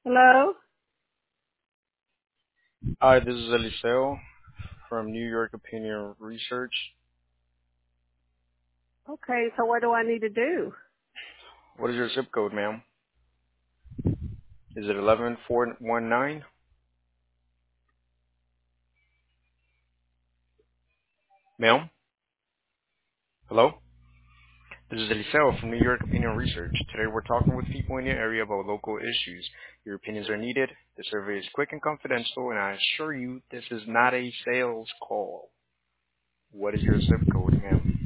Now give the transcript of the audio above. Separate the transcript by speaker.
Speaker 1: Hello?
Speaker 2: Hi, this is Eliseo from New York Opinion Research.
Speaker 1: Okay, so what do I need to do?
Speaker 2: What is your zip code, ma'am? Is it 11419? Ma'am? Hello? This is Eliseo from New York Opinion Research. Today we're talking with people in your area about local issues. Your opinions are needed. The survey is quick and confidential, and I assure you this is not a sales call. What is your zip code, ma'am?